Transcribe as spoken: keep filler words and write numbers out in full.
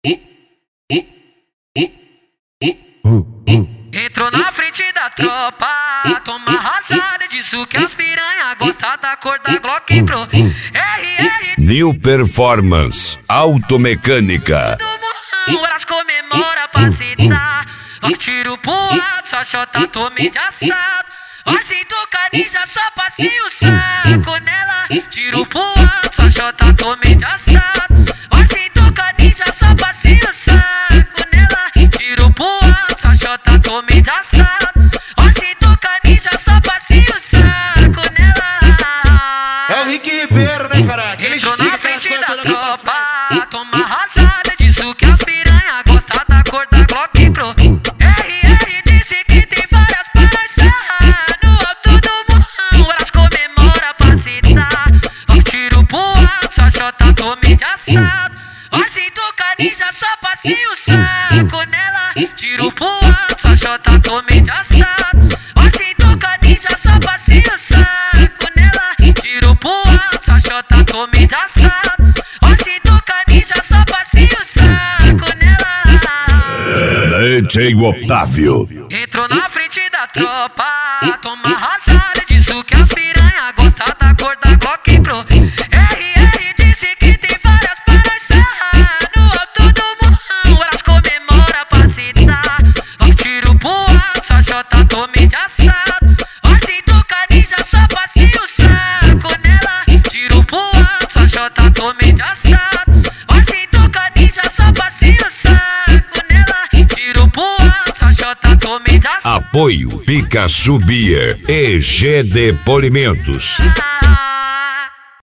Entrou na frente da tropa, toma rajada, disso que as piranha gosta da cor da Glock Pro. R R New Performance Automecânica. do morrão, elas comemora pra se dar. Vai tiro pro alto, só chota tome de assado. Hoje tocadinha, só passei o saco nela. Tiro pro alto, só chota tome de assado. Hoje tocadinha, só passei o saco nela. Tiro pro alto, só chota tome de assado. Hoje tocadinha, só passei o saco nela. É o Rick Ribeiro, né, cara? Ele Entrou explica na aquelas frente coisas da todas aqui pra tropa, frente. toma rajada, disso que as piranha gosta da cor da Glock Pro. R R disse que tem várias paradas no alto do morrão, elas comemora pra se dar. Vai tiro pro alto, só chota tome de assado. Hoje tocadinha, só passei o saco nela. Tiro pro alto, só chota tome de assado. Hoje tocadinha, só passei o saco nela. Tiro pro alto, só chota tome de assado. Hoje tocadinha, só passei o saco nela. D J Otávio. Entrou na frente da tropa, toma rajada, disso que as piranha gosta da cor da Glock Pro. R R disse que tem várias paradas no alto do morrão, elas comemora pra se dar. Vai tiro pro alto, só chota tome de assado. Hoje tocadinha, só passei o saco nela. Tiro pro alto, só chota tome de assado. Hoje tocadinha, só passei o saco nela. Tiro pro alto, só chota tome de assado. Apoio Pikachu Beer e G D Polimentos. Ah,